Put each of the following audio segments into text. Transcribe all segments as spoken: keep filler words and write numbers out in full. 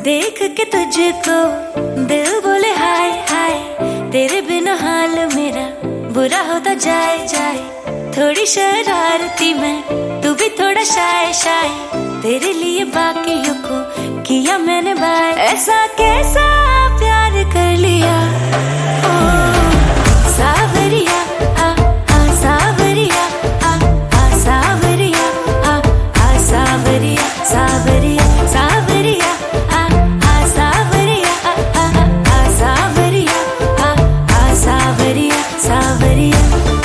देख के तुझको दिल बोले हाय हाय, तेरे बिना हाल मेरा बुरा होता जाए जाए। थोड़ी शरारती मैं, तू भी थोड़ा शाय शाय, तेरे लिए बाकियों को किया मैंने बाय। ऐसा कैसा प्यार कर लिया ओ सावरिया, आ आ सावरिया, आ आ सावरिया, आ आ सावरिया, सावरिया सावरिया, आ आ सावरिया, आ आ आ सावरिया, आ आ सावरिया सावरिया।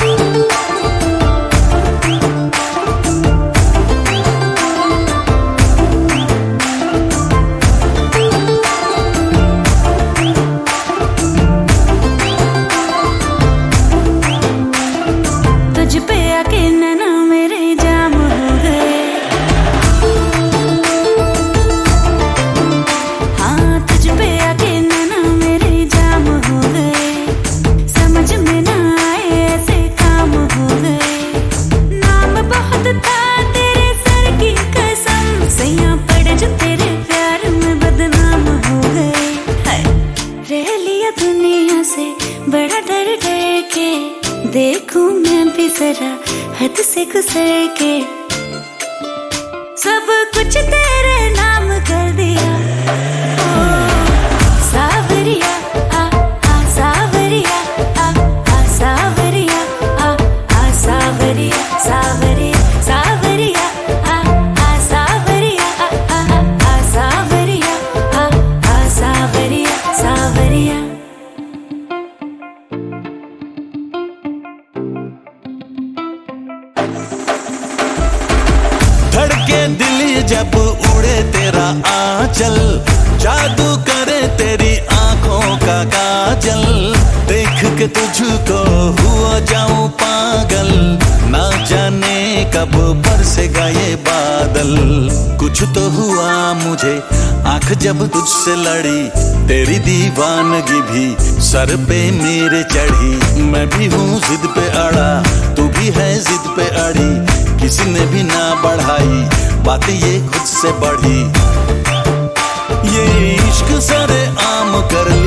तुझ पे आके नैना मेरे जाम हो गए, हाँ तुझ पे आके नैना मेरे जाम हो गए। समझ में ना आए ऐसे काम हो गए, नाम बहुत था तेरे सर की कसम, सैया पड़े जो तेरे प्यार में बदनाम हो गए। हाय रह लिया दुनिया से बड़ा डर डर के, देखूं मैं भी जरा हद से गुजर के। सब कुछ तेरे नाम कर दिया ओ सावरिया, आ आ सावरिया, आ आ सावरिया, आ आ सावरिया सावरिया सावरिया, आ आ सावरिया, आ आ आ सावरिया, आ आ सावरिया सावरिया। धड़के दिल जब उड़े तेरा आंचल, जादू करे तेरी आंखों का काजल। देख के तुझको हुआ जाऊं पागल, ना जाने कब बरसेगा ये बादल। कुछ तो हुआ मुझे आंख जब तुझसे लड़ी, तेरी दीवानगी भी सर पे मेरे चढ़ी। मैं भी हूँ जिद पे अड़ा, तू भी है जिद पे अड़ी, किसी ने भी ना बढ़ाई बातें ये खुद से बढ़ी। ये इश्क सारे आम कर